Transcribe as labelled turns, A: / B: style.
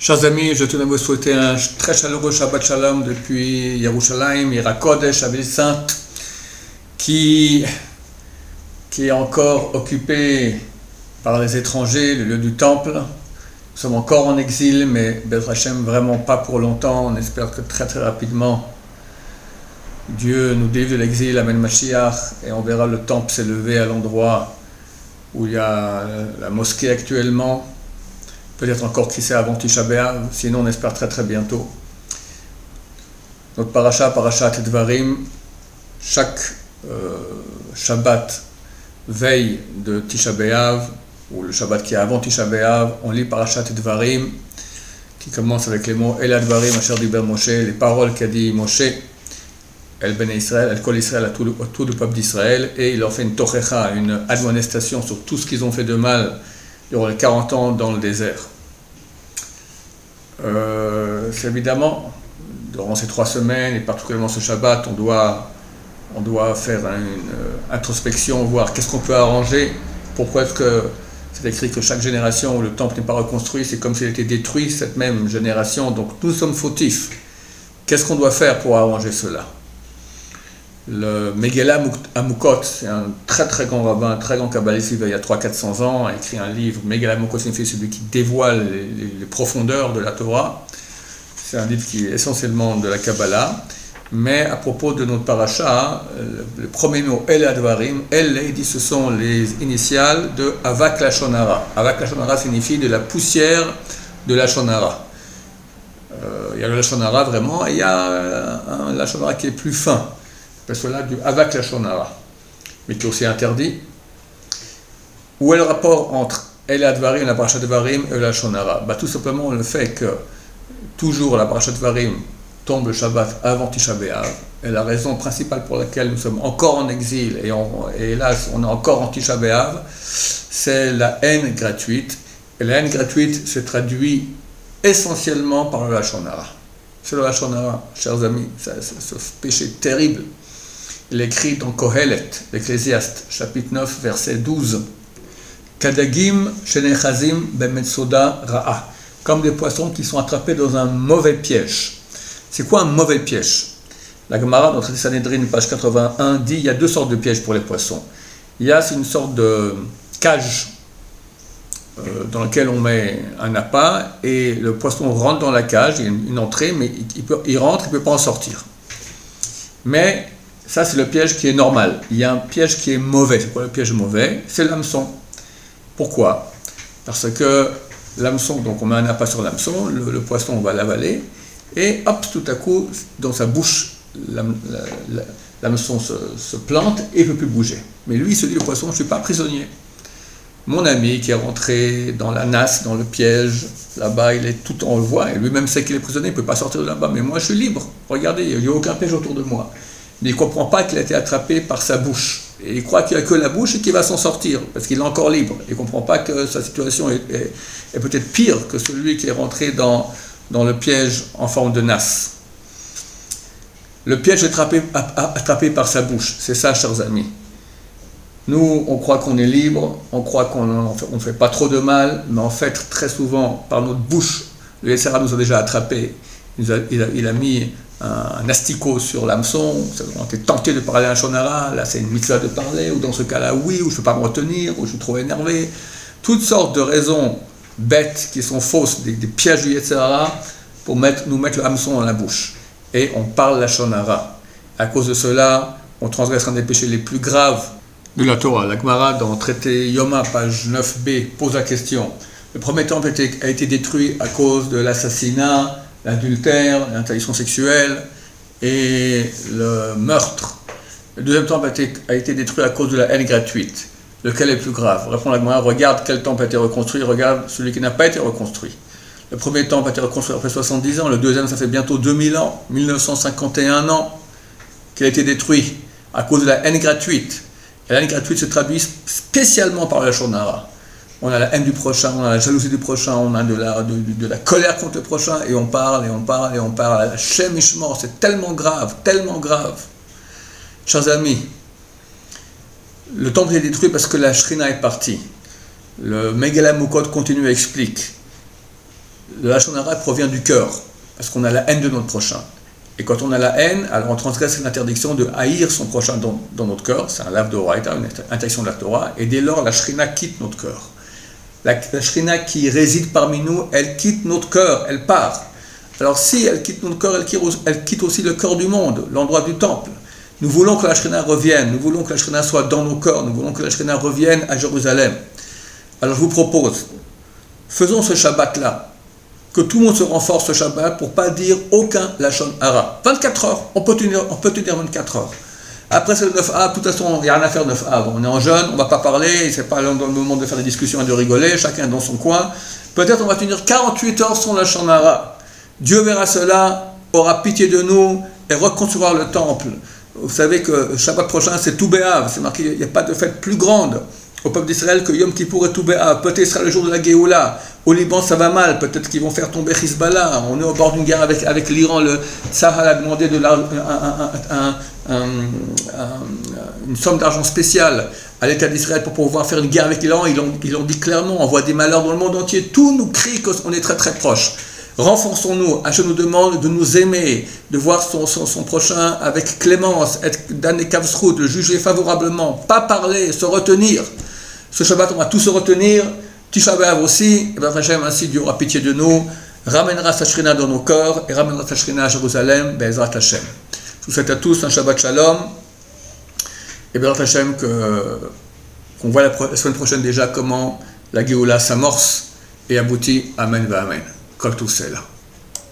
A: Chers amis, je tenais à vous souhaiter un très chaleureux Shabbat Shalom depuis Yerushalayim, Ira Kodesh, la ville sainte, qui est encore occupée par les étrangers, le lieu du temple. Nous sommes encore en exil, mais Bezrat Hashem, vraiment pas pour longtemps. On espère que très rapidement, Dieu nous délivre de l'exil, amène Mashiach, et on verra le temple s'élever à l'endroit où il y a la mosquée actuellement. Peut-être encore qui sait avant Tisha B'Av, sinon on espère très bientôt. Notre parashat Dvarim, chaque Shabbat, veille de Tisha B'Av, ou le Shabbat qui est avant Tisha B'Av, on lit parashat Dvarim, qui commence avec les mots El Advarim Asher Diber Moshe, les paroles qu'a dit Moshe, El Ben Israël, El Kol Israël, à tout le peuple d'Israël, et il leur fait une tochecha, une admonestation sur tout ce qu'ils ont fait de mal durant les 40 ans dans le désert. C'est évidemment, durant ces 3 semaines, et particulièrement ce Shabbat, on doit faire une introspection, voir qu'est-ce qu'on peut arranger. Pourquoi est-ce que c'est écrit que chaque génération où le temple n'est pas reconstruit, c'est comme s'il était détruit, cette même génération, donc nous sommes fautifs. Qu'est-ce qu'on doit faire pour arranger cela? Le Megillah Amukot, c'est un très grand rabbin, un très grand kabbaliste, il y a 300-400 ans, a écrit un livre. Megillah Amukot signifie celui qui dévoile les profondeurs de la Torah. C'est un livre qui est essentiellement de la Kabbalah. Mais à propos de notre paracha, le premier mot, El Advarim, El, il dit ce sont les initiales de Avak Lashon Hara. Avak Lashon Hara signifie de la poussière de Lashon Hara. Il y a le Lashon Hara vraiment, et il y a un Lashon Hara qui est plus fin. Parce que là, du Avak Lashon Hara, mais qui est aussi interdit. Où est le rapport entre El Advarim, la parashat Dvarim et Lashon Hara? Tout simplement le fait que toujours la parashat Dvarim tombe le Shabbat avant Tisha B'Av, et la raison principale pour laquelle nous sommes encore en exil, et là on est encore en Tisha B'Av, c'est la haine gratuite. Et la haine gratuite se traduit essentiellement par le Lashon Hara. C'est le Lashon Hara, chers amis, ce péché terrible. Il est écrit dans Kohelet, l'Ecclésiaste, chapitre 9, verset 12. Kadagim shenechazim bemetsoda ra'a. Comme des poissons qui sont attrapés dans un mauvais piège. C'est quoi un mauvais piège? La Gemara, dans le Sanhedrin, page 81, dit il y a 2 sortes de pièges pour les poissons. Il y a une sorte de cage dans laquelle on met un appât et le poisson rentre dans la cage, il y a une entrée, mais il rentre, il ne peut pas en sortir. Mais ça, c'est le piège qui est normal. Il y a un piège qui est mauvais. C'est quoi le piège mauvais? C'est l'hameçon. Pourquoi? Parce que l'hameçon, donc on met un appât sur l'hameçon, le poisson va l'avaler, et hop, tout à coup, dans sa bouche, l'hameçon se plante et il ne peut plus bouger. Mais lui, il se dit, le poisson, je ne suis pas prisonnier. Mon ami qui est rentré dans la nasse, dans le piège, là-bas, on le voit, et lui-même sait qu'il est prisonnier, il ne peut pas sortir de là-bas, mais moi je suis libre. Regardez, il n'y a aucun piège autour de moi. Mais il ne comprend pas qu'il a été attrapé par sa bouche. Et il croit qu'il n'y a que la bouche et qu'il va s'en sortir, parce qu'il est encore libre. Il ne comprend pas que sa situation est peut-être pire que celui qui est rentré dans le piège en forme de nasse. Le piège est attrapé par sa bouche, c'est ça, chers amis. Nous, on croit qu'on est libre, on croit qu'on ne fait pas trop de mal, mais en fait, très souvent, par notre bouche, le Yetzer Hara nous a déjà attrapés. Il a mis un asticot sur l'hameçon, on était tenté de parler à un Lashon Hara, là c'est une mitzvah de parler, ou dans ce cas-là, oui, ou je ne peux pas me retenir, ou je suis trop énervé. Toutes sortes de raisons bêtes qui sont fausses, des pièges du Yetzer Hara, pour nous mettre le hameçon dans la bouche. Et on parle Lashon Hara. À cause de cela, on transgresse un des péchés les plus graves de la Torah. La Gemara, dans le traité Yoma, page 9b, pose la question. Le premier temple a été détruit à cause de l'assassinat, l'adultère, l'interdiction sexuelle et le meurtre. Le deuxième temple a été détruit à cause de la haine gratuite. Lequel est plus grave? Répond la Gemara, regarde quel temple a été reconstruit, regarde celui qui n'a pas été reconstruit. Le premier temple a été reconstruit après 70 ans, le deuxième, ça fait bientôt 2000 ans, 1951 ans, qu'il a été détruit à cause de la haine gratuite. Et la haine gratuite se traduit spécialement par le Lashon Hara. On a la haine du prochain, on a la jalousie du prochain, on a de la colère contre le prochain, et on parle. Hashem Ishmor, c'est tellement grave. Chers amis, le temple est détruit parce que la Shrina est partie. Le Megillah Amukot continue et explique Le Lachon Hara provient du cœur, parce qu'on a la haine de notre prochain. Et quand on a la haine, alors on transgresse l'interdiction de haïr son prochain dans notre cœur, c'est un lav d'Oraita, une interdiction de la Torah, et dès lors la Shrina quitte notre cœur. La Shrina qui réside parmi nous, elle quitte notre cœur, elle part. Alors si elle quitte notre cœur, elle quitte aussi le cœur du monde, l'endroit du temple. Nous voulons que la Shrina revienne, nous voulons que la Shrina soit dans nos cœurs, nous voulons que la Shrina revienne à Jérusalem. Alors je vous propose, faisons ce Shabbat-là, que tout le monde se renforce ce Shabbat pour ne pas dire aucun Lachon Hara. 24 heures, on peut tenir 24 heures. Après c'est le 9A, de toute façon il n'y a rien à faire 9A, on est en jeûne, on ne va pas parler, c'est pas dans le moment de faire des discussions et de rigoler, chacun dans son coin. Peut-être on va tenir 48 heures sans Lachon Hara. Dieu verra cela, aura pitié de nous et reconstruira le temple. Vous savez que le Shabbat prochain c'est Tou B'Av, c'est marqué, il n'y a pas de fête plus grande au peuple d'Israël que Yom Kippour et Tou B'Av. Peut-être ce sera le jour de la Géoula. Au Liban ça va mal, peut-être qu'ils vont faire tomber Hezbollah. On est au bord d'une guerre avec l'Iran. Le Tsahal a demandé une somme d'argent spéciale à l'État d'Israël pour pouvoir faire une guerre avec l'Iran. Ils l'ont dit clairement, on voit des malheurs dans le monde entier. Tout nous crie qu'on est très très proche. Renforçons-nous, Hachem nous demande de nous aimer, de voir son prochain avec clémence, être damné kavsrout, le juger favorablement, pas parler, se retenir. Ce Shabbat, on va tous se retenir, Tisha B'Av aussi, et bien Hachem, ainsi Dieu aura pitié de nous, ramènera sa Shrina dans nos corps, et ramènera sa Shrina à Jérusalem, Be'ezrat Hachem. Je vous souhaite à tous un Shabbat Shalom, et bien Hachem, qu'on voit la semaine prochaine déjà comment la Géoula s'amorce et aboutit, Amen va Amen. Kol tout c'est là.